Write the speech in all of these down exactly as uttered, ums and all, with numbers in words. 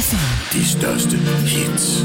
F M. De største hits.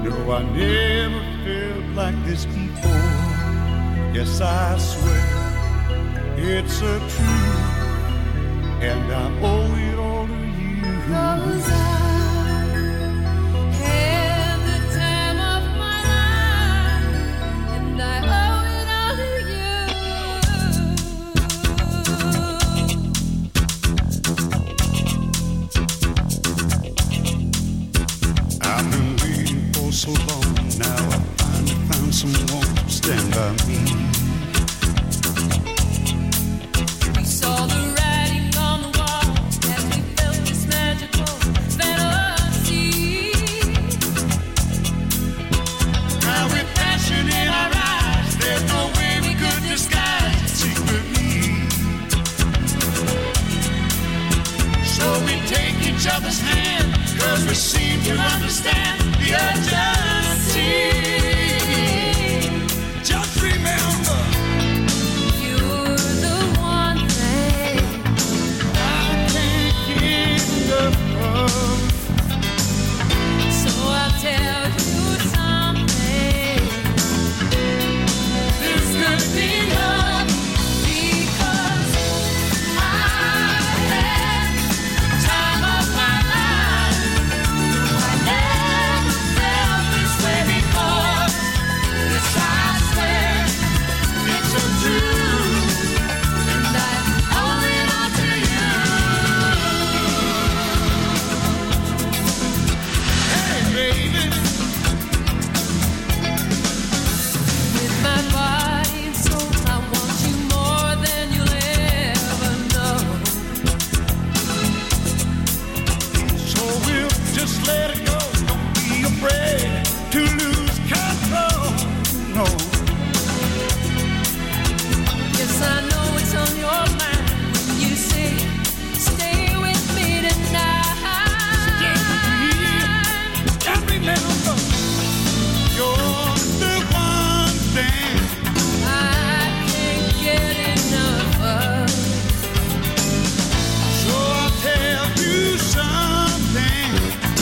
No, I never felt like this before. Yes, I swear it's a truth, and I owe it all to you. 'Cause I had the time of my life, and I owe it all to you. I've been waiting for so long now. I finally found someone to stand by me. We saw the writing on the wall as we felt this magical fantasy. Now with passion in our eyes, there's no way we could disguise it secretly. So we take each other's hand, 'cause we seem to understand the urgency. Just remember, you're the one thing I can't get enough of. So I'll tell you something. This could be love, because I had the time of my life. I never felt this way before. Yes, I swear it's so true, and I owe it all to you. Hey, baby, with my body and soul, I want you more than you'll ever know. So we'll just let it go. Don't be afraid to lose control. No. Yes, I know it's on your mind when you say, stay with me tonight. Stay with me. And remember, you're the one thing I can't get enough of. So I'll tell you something.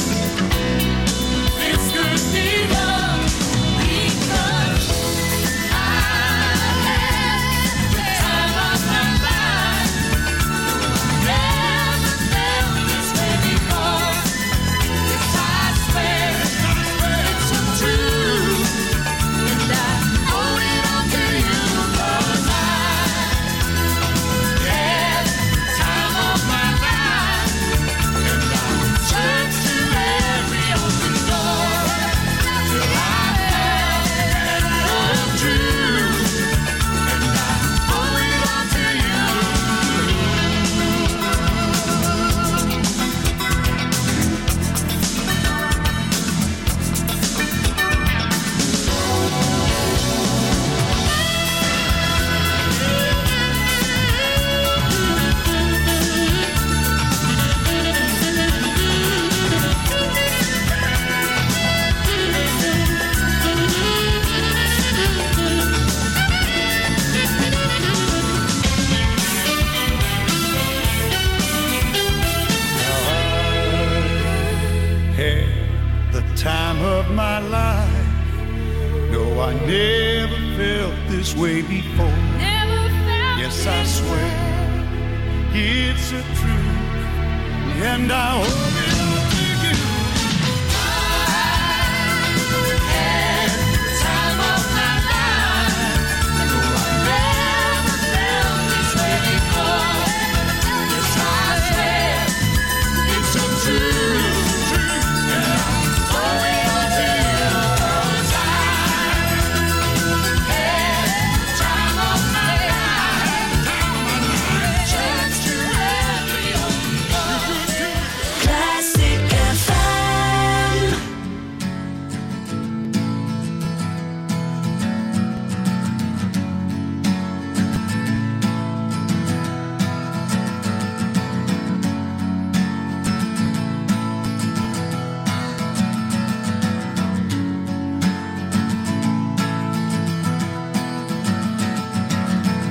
This could be love, because I had the time of my life. Never felt this way before. Yes, I swear it's so true, and I owe it all to you. 'Cause I had the time of my life, and I searched to every open door till I found love true, and I owe it all to you. Had the time of my life. No, I never felt this way before. Never felt yes, I swear it's a truth, and I owe it all to you. I had the time of my life. No, I never felt this way before. Yes, I swear it's so true.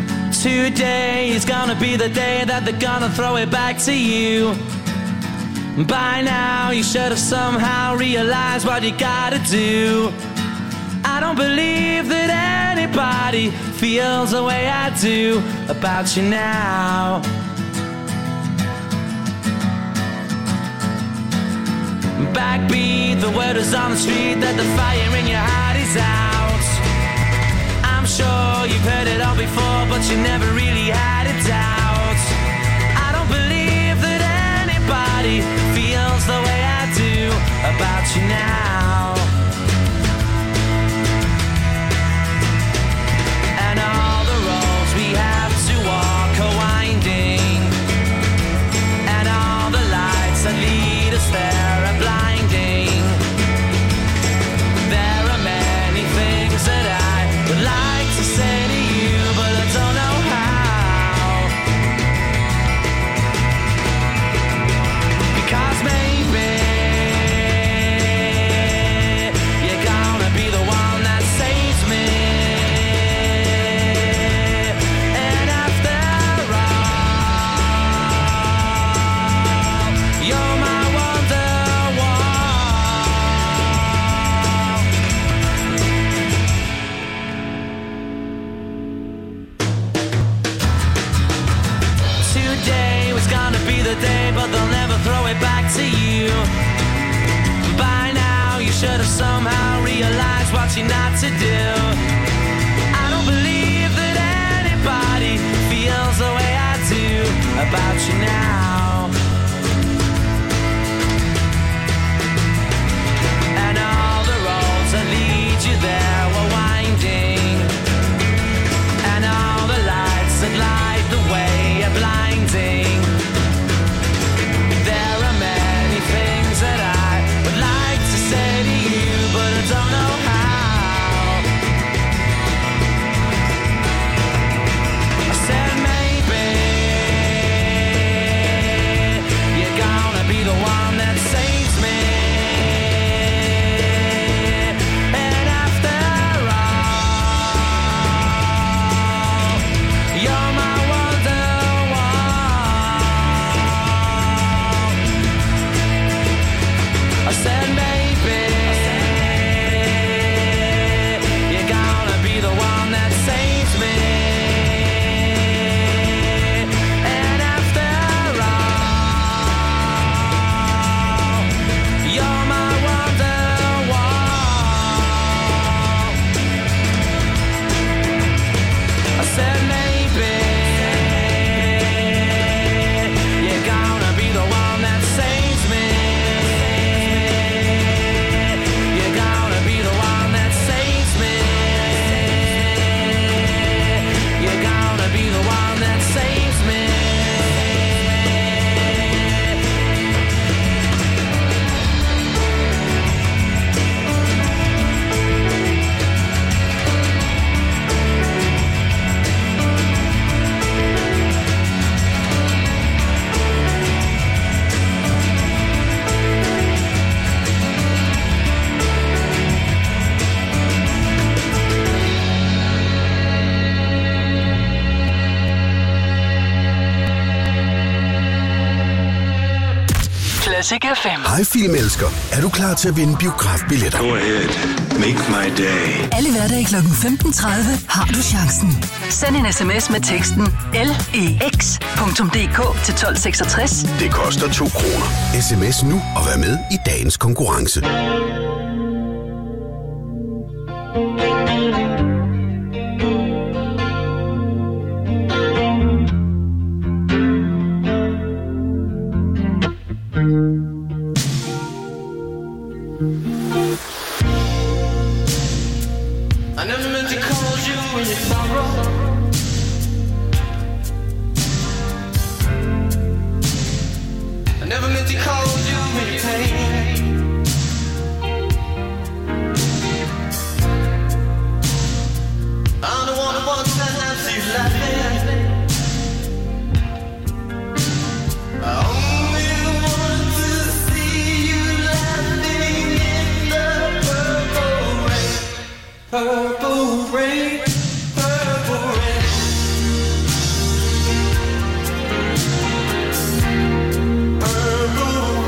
Today is gonna be the day that they're gonna throw it back to you. By now you should have somehow realized what you gotta do. I don't believe that anybody feels the way I do about you now. Backbeat, the word is on the street that the fire in your heart is out. I'm sure you've heard it all before, but you never really had a doubt. I don't believe that anybody feels the way I do about you now. And all the roads we have to walk are winding, and all the lights that lead us there are blinding. There are many things that I would like to say to you, but I don't know how. Because maybe you're gonna be the one that saves me. And after all, you're my Wonderwall. Today was gonna be the day, but they'll never throw it back to you. By now you should have somehow realized what you're not to do. I don't believe that anybody feels the way I do about you now. And all the roads that lead you there were winding, and all the lights that light the way are blinding. There are many things that I would like to say to you, but I don't know how. I said maybe you're gonna be the one that saves me. And after all, you're my Wonderwall. I said maybe you're gonna be the one that saves me. And after all, you're my Wonderwall. I said maybe you're gonna be the one that saves me. You're gonna be the one that saves me. You're gonna be the one that saves me. Classic F M. Hej filmelsker. Er du klar til at vinde biografbilletter? Go ahead. Make my day. Alle hverdage klokken femten tredive har du chancen. Send en sms med teksten L E X punktum D K til tolv seksogtres. Det koster to kroner. Sms nu og vær med i dagens konkurrence. I never meant to call you in your sorrow. I never meant to call you in your pain. I'm the one who wants to have you laughing. I only want to see you laughing in the purple rain. Purple rain, purple rain. Purple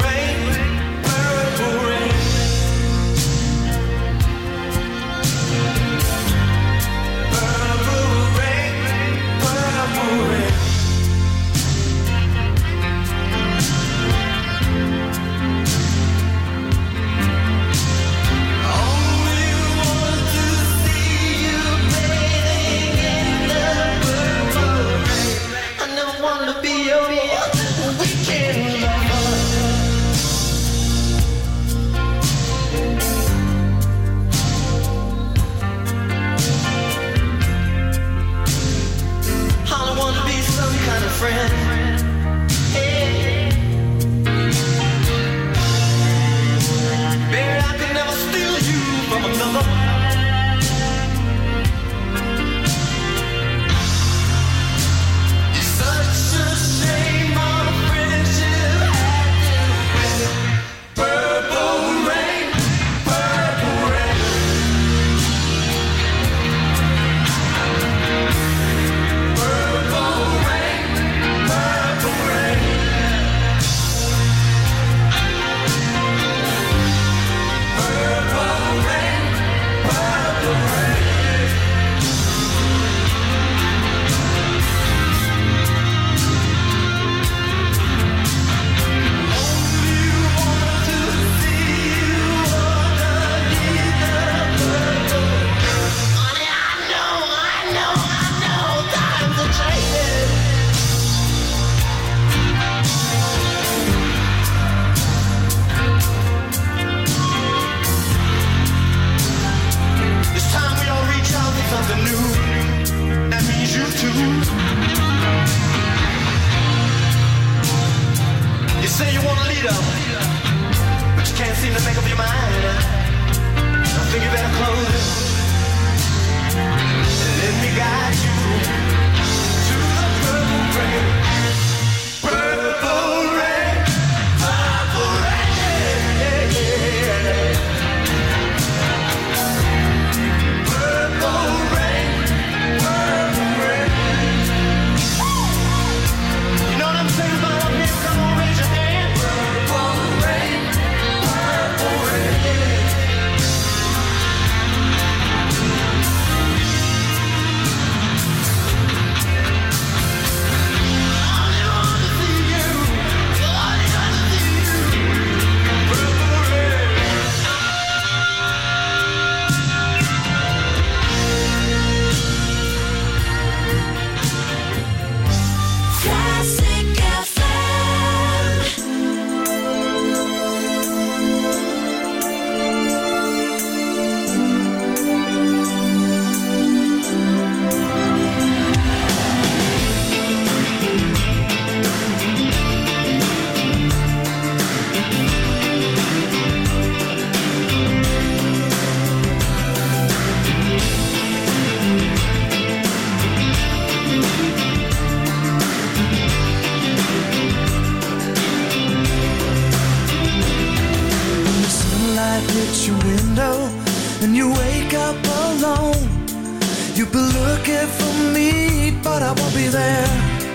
light hits your window and you wake up alone. You've been looking for me, but I won't be there.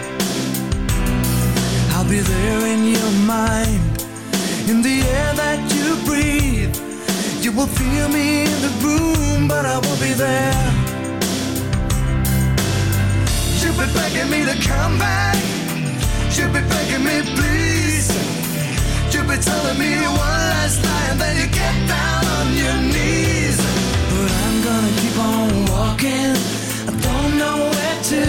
I'll be there in your mind, in the air that you breathe. You will feel me in the room, but I won't be there. You've been begging me to come back. You've been begging me, please. You've been telling me one last lie and then you get down on your knees. But I'm gonna keep on walking, I don't know where to.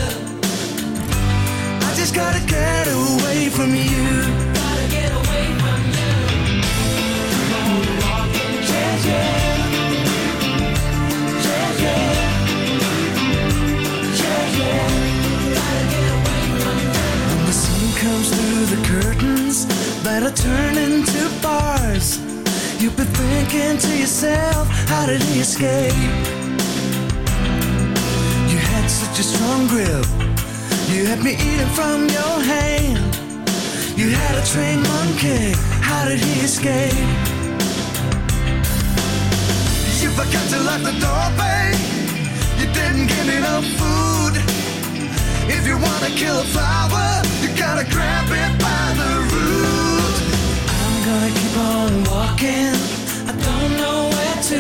I just gotta get away from you. Gotta get away from you. Keep on walking, yeah, yeah. Yeah, yeah. Yeah, yeah. Gotta get away from you. When the sun comes through the curtains that are turned into bars, you've been thinking to yourself, how did he escape? You had such a strong grip, you had me eating from your hand. You had a trained monkey, how did he escape? You forgot to lock the door, babe. You didn't give me no food. If you wanna kill a flower, you gotta grab it by the root. I'm gonna keep on walking, I don't know where to.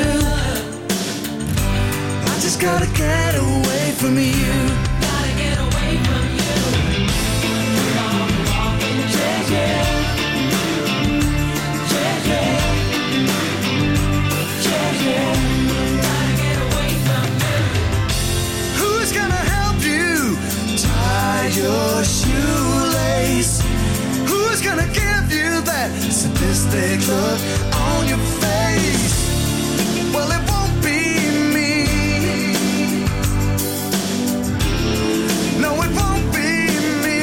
I just gotta get away from you. Gotta get away from you. Keep on walking, yeah, yeah. Yeah, yeah. Yeah, yeah. Gotta get away from you. Who's gonna help you tie your shoelace? Who's gonna give you that sadistic look on your face? Well, it won't be me. No, it won't be me.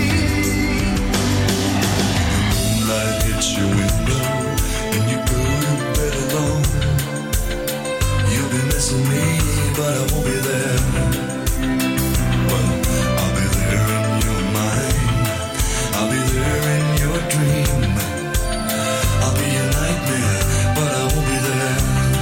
Light hits your window and you go to bed alone. You'll be missing me, but I won't be there. Well, I'll be there in your mind, I'll be there in your dream. I'll be a nightmare, but I won't be there.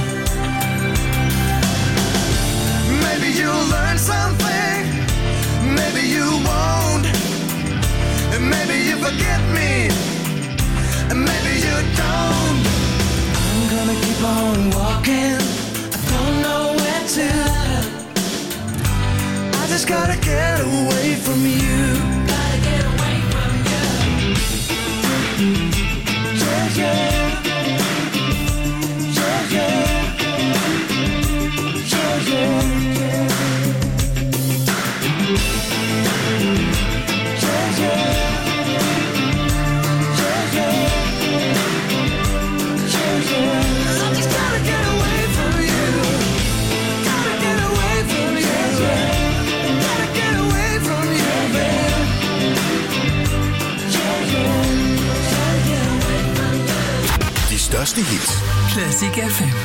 Maybe you'll learn something, maybe you won't. And maybe you forget me, and maybe you don't. I'm gonna keep on walking, I don't know where to. I just gotta get away from you. Gotta get away from you. Yeah, yeah. Yeah, yeah. Yeah, yeah. Yeah, yeah. Yeah, yeah. Yeah, yeah. I just gotta get away from you. Gotta get away from you. Gotta get away from you, babe. Yeah, yeah. Gotta get away from you. De største hits Classic F M.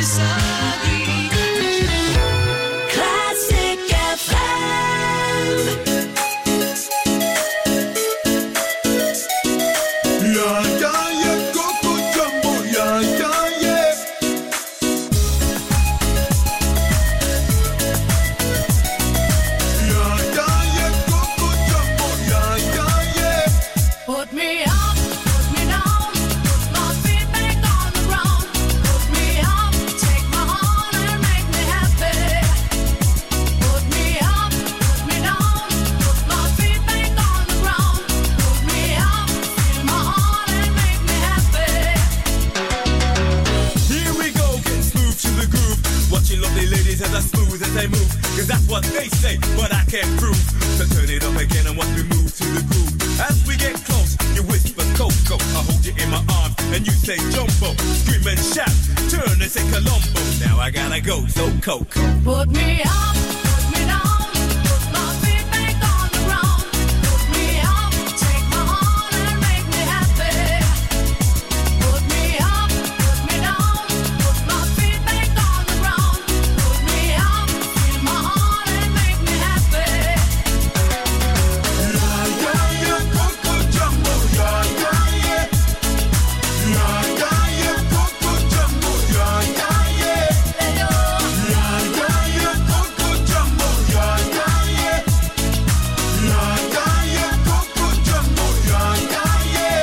disagree. Classic F M. Yeah, yeah, yeah, Coco Jumbo, yeah, yeah, yeah. Yeah, yeah, yeah, Coco Jumbo, yeah, yeah, yeah. Put me up, put me down, put my feet back on the ground. Put me up, take my heart and make me happy. Put me up, put me down, put my feet back on the ground. Put me up, feel my heart and make me happy. Here we go, getting smooth to the groove. Watching lovely ladies as I smooth as they move. Cause that's what they say, but I can't prove. So turn it up again and watch me move to the groove. As we get close, you whisper Coco. I hold you in my arms and you say Jumbo. Scream and shout, turn and say Colombo. Now I gotta go, so Coco. Put me up, put me down, put my feet back on the ground. Put me up, take my heart and make me happy. Put me up, put me down, put my feet back on the ground. Put me up, feel my heart and make me happy. Yeah, yeah, yeah, Coco Jumbo, yeah, yeah, yeah. Yeah, yeah, yeah, Coco Jumbo, yeah, yeah, yeah. Yeah, yeah, yeah, Coco Jumbo, yeah, yeah, yeah. Yeah, yeah, yeah, Coco Jumbo, yeah, yeah, yeah.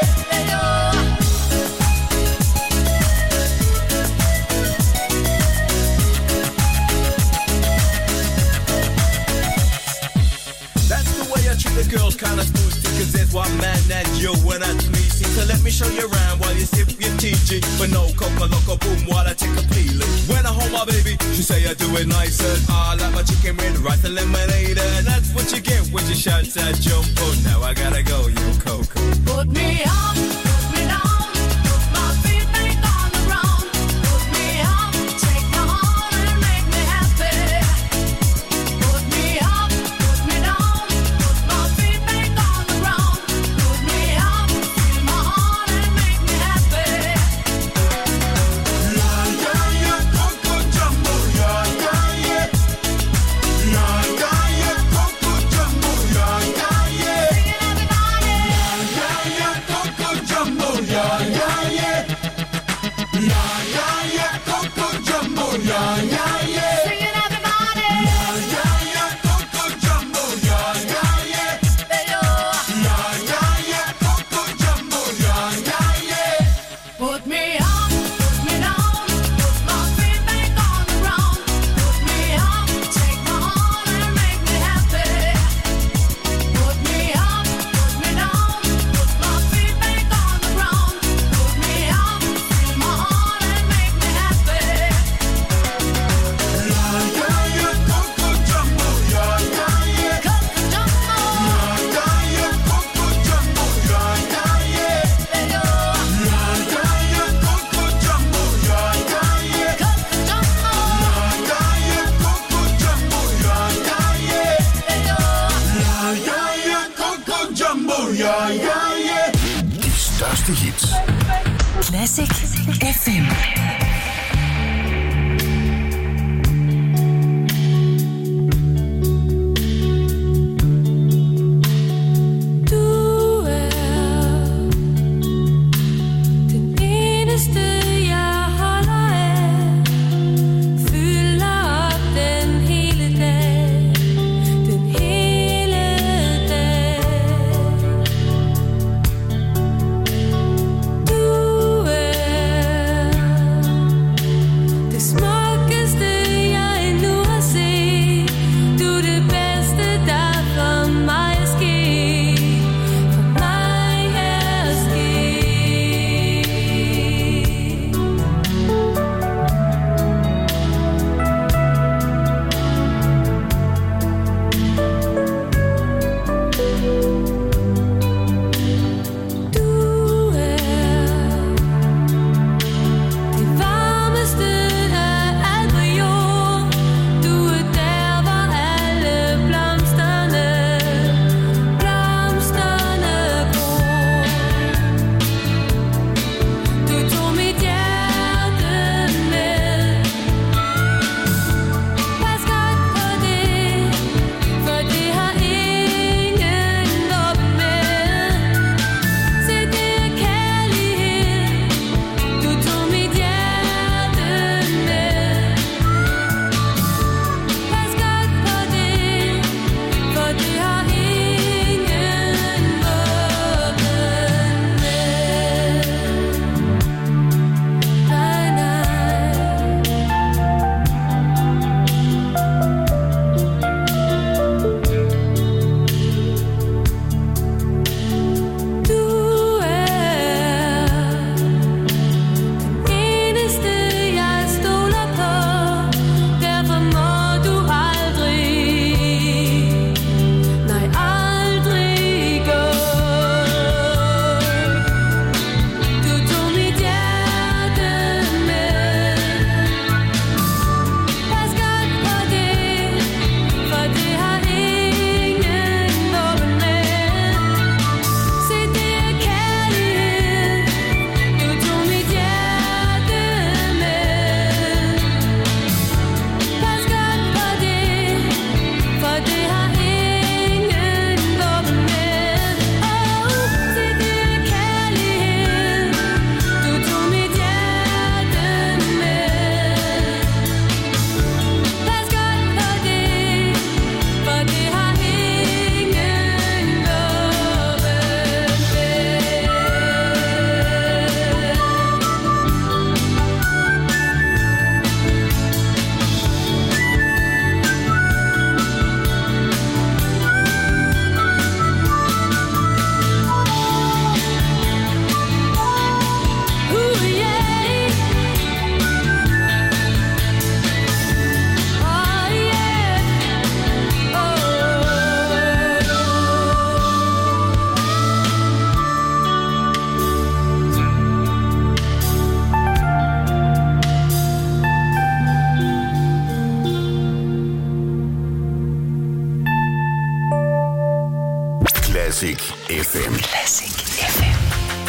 That's the way I treat the girls, kinda smooth. Cause there's one man that you and that's me. See, so let me show you around while you sip your T G. But no coca loco boom while I take a peeling. When I hold my baby, she say I do it nice. And I like my chicken with rice and lemonade. And that's what you get when you shout that Jumbo. Now I gotta go, you Coco. Put me up, put me down, put my feet back on the ground. Put me up, take my heart and make me happy. Put me up, put me down, put my feet back on the ground. Put me up, feel my heart and make me happy. Yeah, yeah, yeah, Coco Jumbo, yeah, yeah, yeah. Yeah, yeah, yeah, Coco Jumbo, yeah, yeah, yeah. Yeah, yeah, Coco Jumbo, yeah, yeah, yeah. Yeah, yeah, yeah, Coco Jumbo, yeah, yeah, yeah. Singing everybody. Yeah, yeah, yeah, Coco Jumbo, yeah, yeah, yeah. Yeah, yeah, yeah, Coco Jumbo, yeah, yeah, yeah. Put me up, put me down, put my feet back on the ground. Put me up, take my heart and make me happy. Put me up, put me down, put my feet back on the ground. Put me up, feel my heart and make me happy. Yeah, yeah, yeah, Coco Jumbo, yeah, yeah, yeah. Coco Jumbo, Yeah, yeah, yeah, Coco Jumbo, yeah, yeah, yeah. Yeah, yeah, yeah, Coco Jumbo, yeah, yeah, yeah. Coco Jumbo, Yeah, yeah, yeah, Coco Jumbo, yeah, yeah, yeah. Yeah, yeah, yeah, Coco Jumbo, yeah, yeah, yeah. De største hits. Classic F M. du er den eneste jeg holder af. Fylder op den hele dag, den hele dag. Du er Classic F M. Classic F M.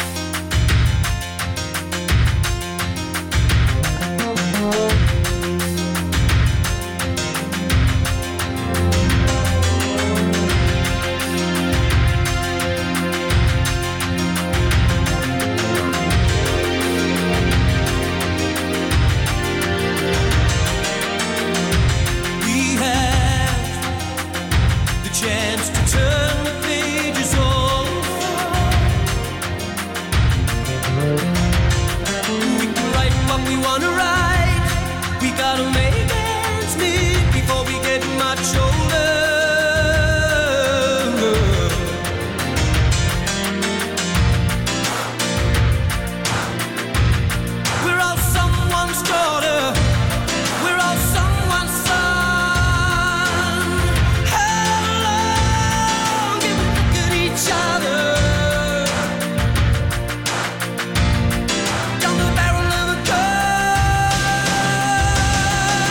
Chance to turn the pages over. We can write what we wanna write. We gotta make ends meet before we get much older. We're all someone's daughter. We're all someone's son. How long can we look at each other? Down the barrel of a gun.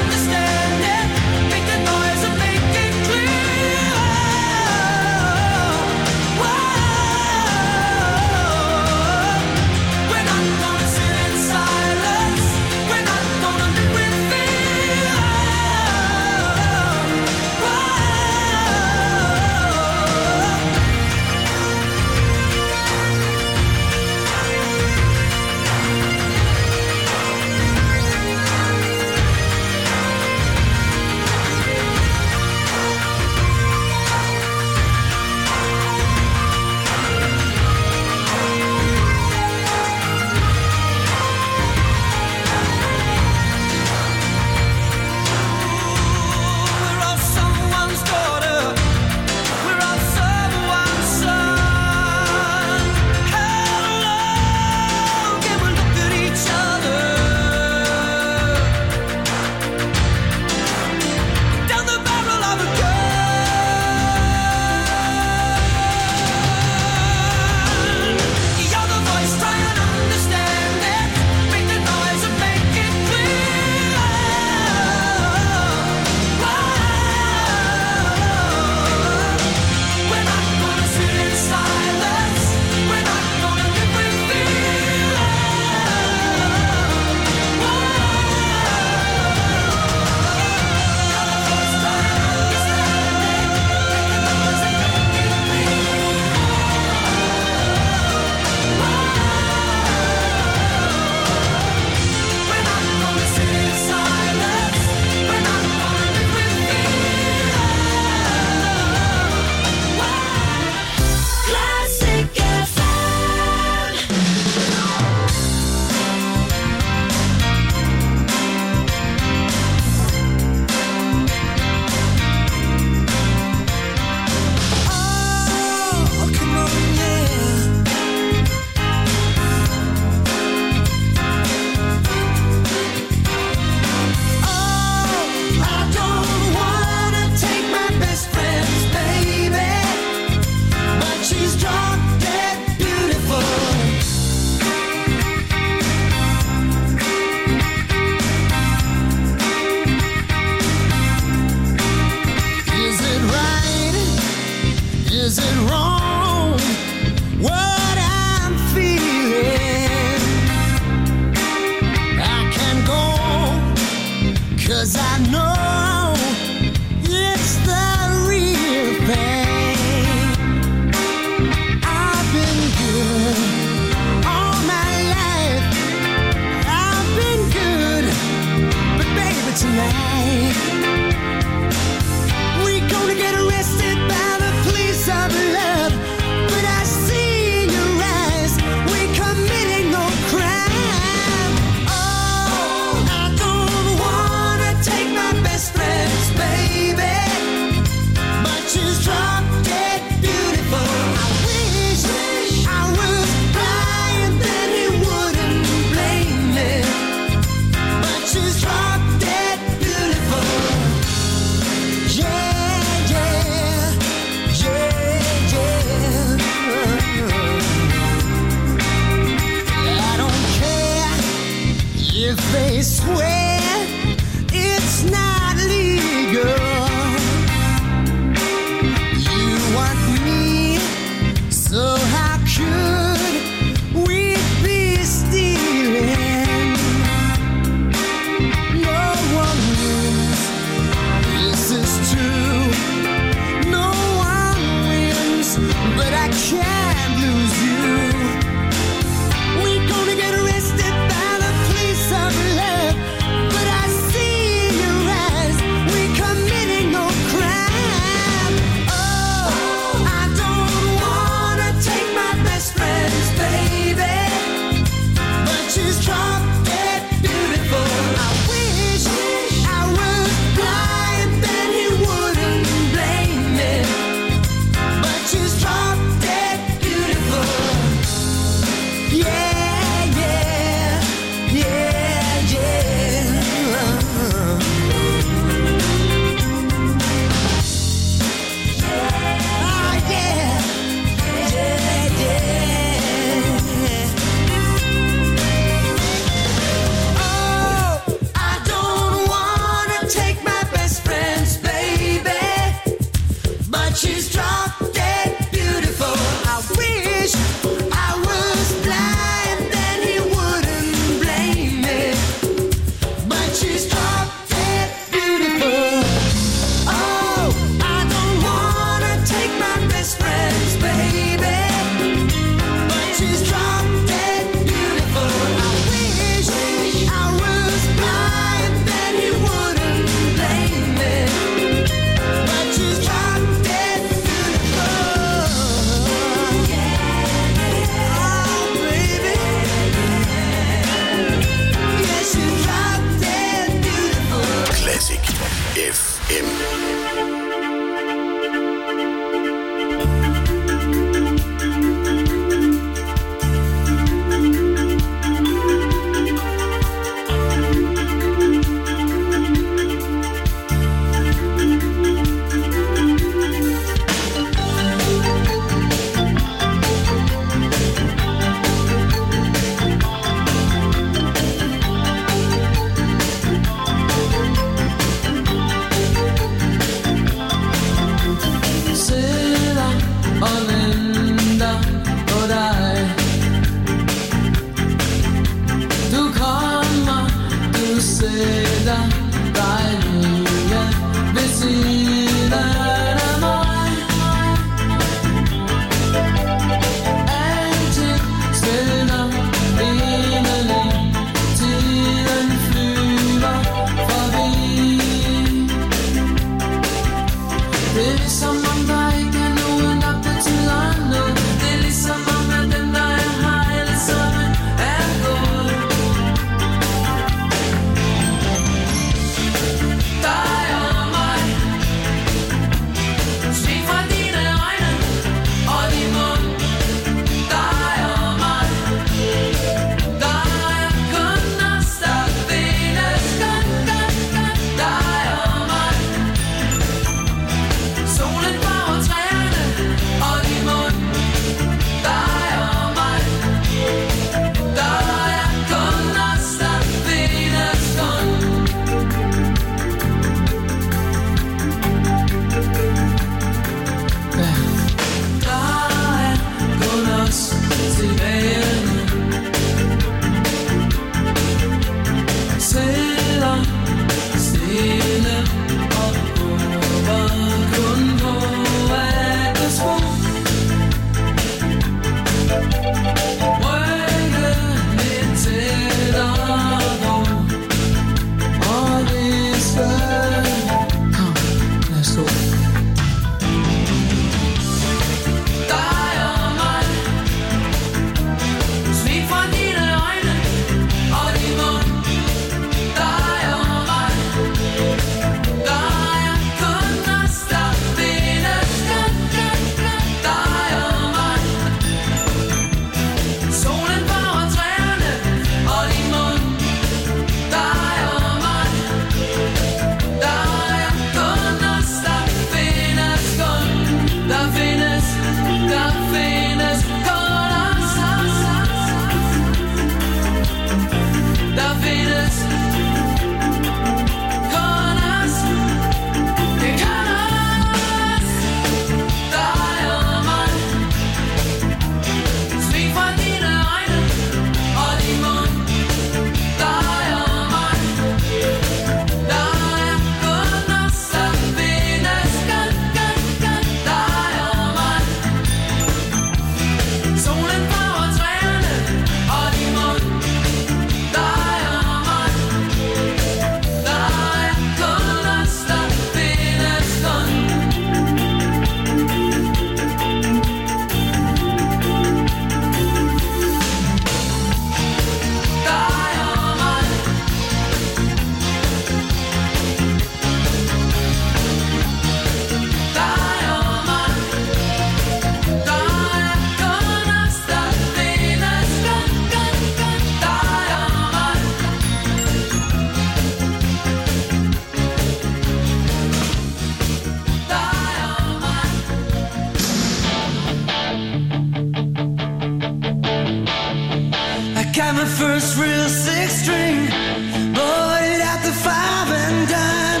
first real six string, bought it at the five and dime,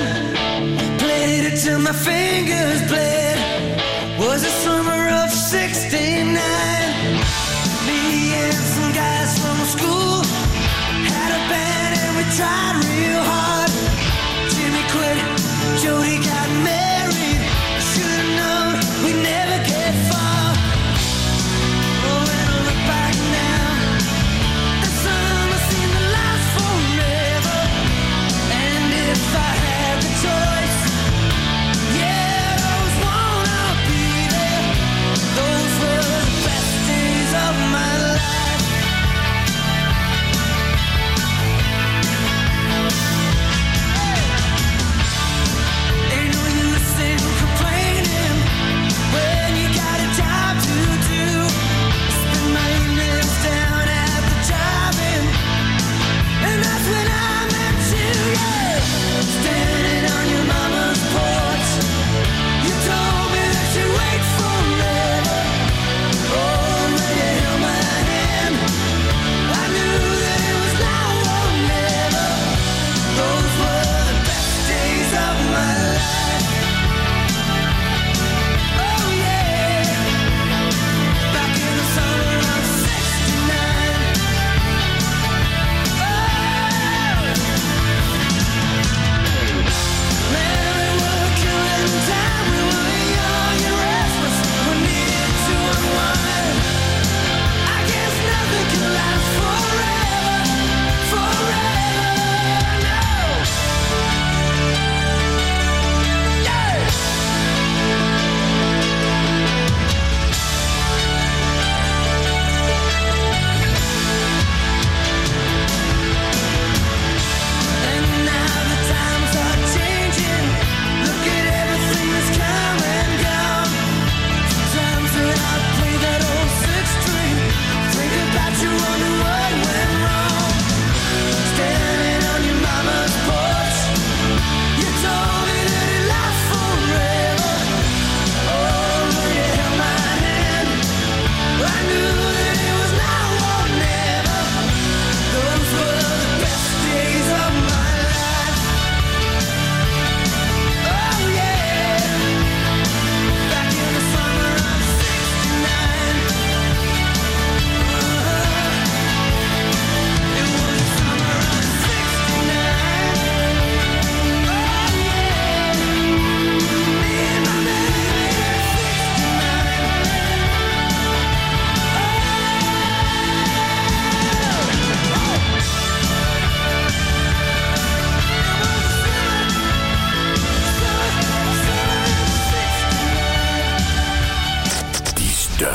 played it till my fingers bled. Was the summer of sixty-nine. Me and some guys from school had a band and we tried real hard. Jimmy quit, Jody got married. Should've known we'd never get far. Oh, when I look back now, that summer seemed to last forever. And if I had the choice, yeah, I'd always wanna be there. Those were the best days of my life. Ain't no use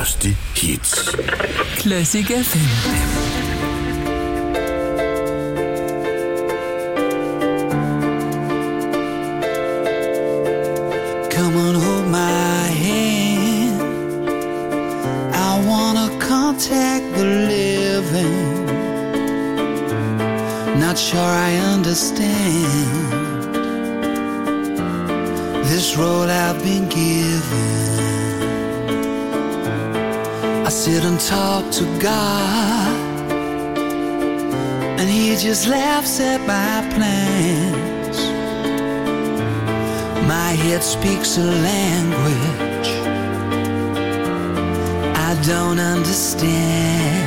største hits. Classic F M. Come on, hold my hand. I wanna contact the living. Not sure I understand this role I've been given. I sit and talk to God, and He just laughs at my plans. My head speaks a language I don't understand.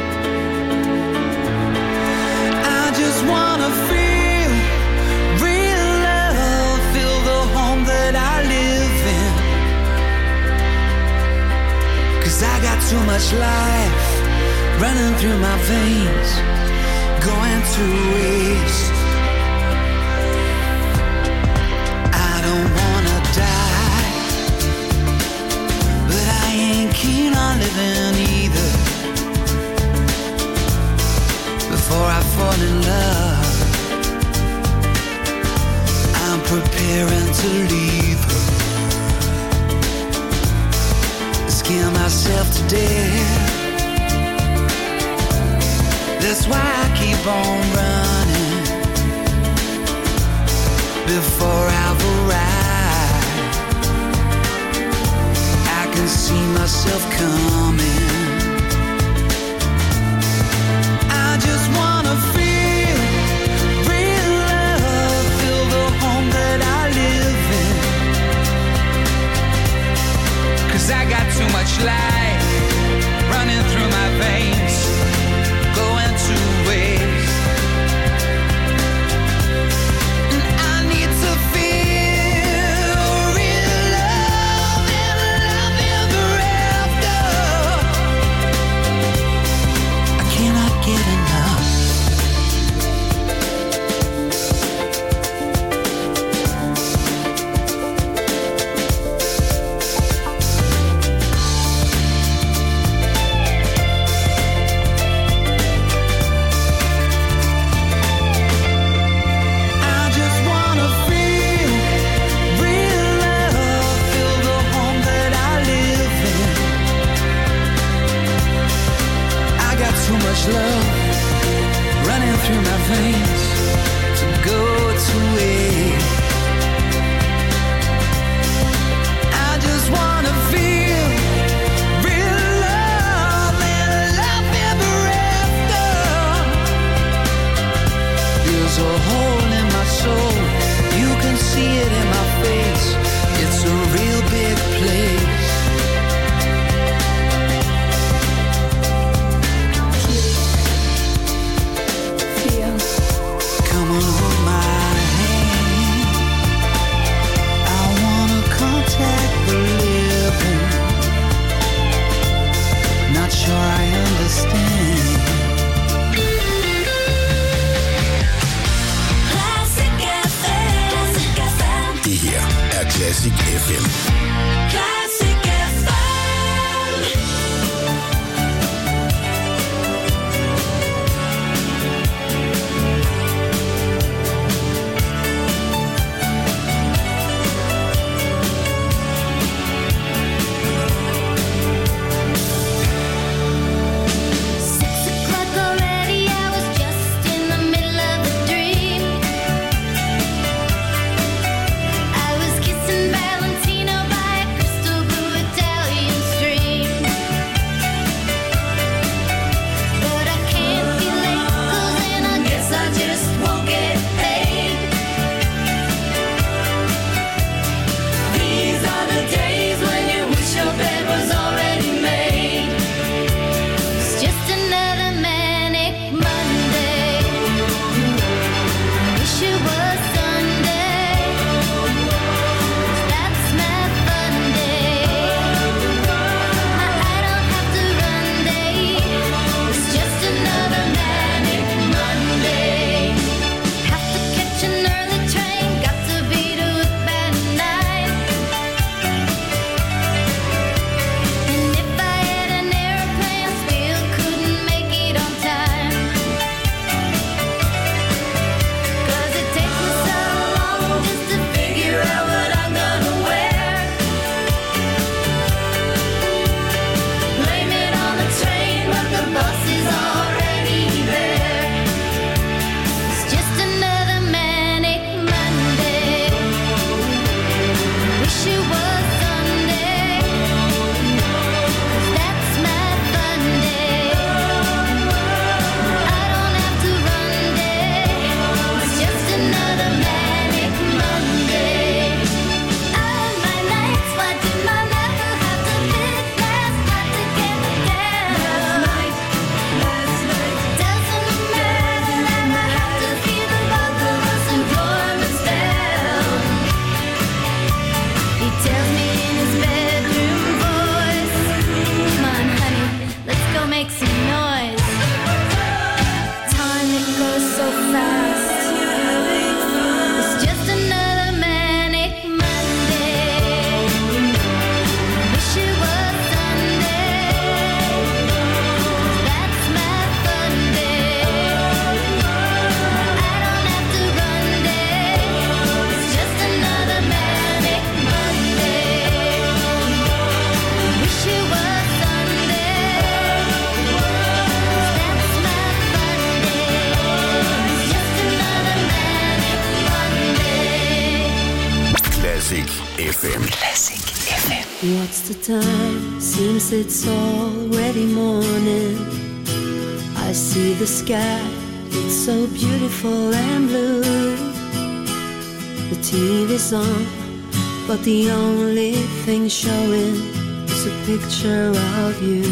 I just wanna feel real love, feel the home that I live in. 'Cause I got too much life running through my veins, going to waste. I don't wanna die, but I ain't keen on living either. Before I fall in love, I'm preparing to leave her. Scare myself to death. That's why I keep on running before I've arrived. I can see myself coming. I just wanna feel real love, feel the home that I live in. 'Cause I got too much life running through my veins, going to waste. And I need to feel real love and love ever after. I cannot get enough. I just wanna feel real love, feel the home that I live in. I got too much love running through my veins to go to waste. I just wanna feel real love and love ever after. There's a hole in my soul, you can see it in my face. It's a real big place. Come on, hold my hand. I wanna contact the living. Not sure I understand. Classic F M. Det her er Classic F M. Classic F M. Six o'clock already, I was just in the middle of a dream. I was kissing Valentino by a crystal Classic F M. What's the time? Seems it's already morning. I see the sky, it's so beautiful and blue. The T V's on, but the only thing showing is a picture of you.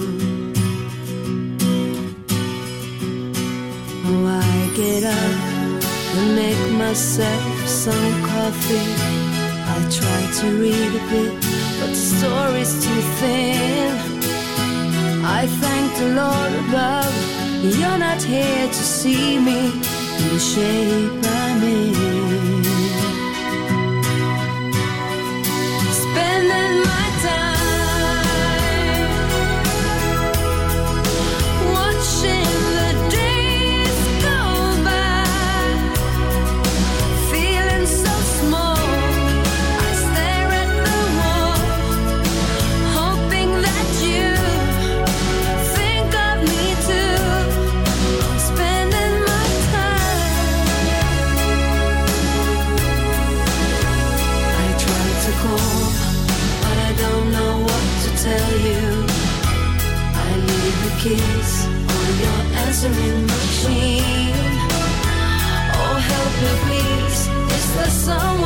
Oh, I get up and make myself some coffee. I try to read a bit, but the story's too thin. I thank the Lord above, you're not here to see me in the shape I'm in. Spending my time watching the days go by, feeling so small. I stare at the wall, hoping that you think of me too. I'm spending my time. I try to call, but I don't know what to tell you. I leave a kiss on your answering machine. Oh, help me please, is there someone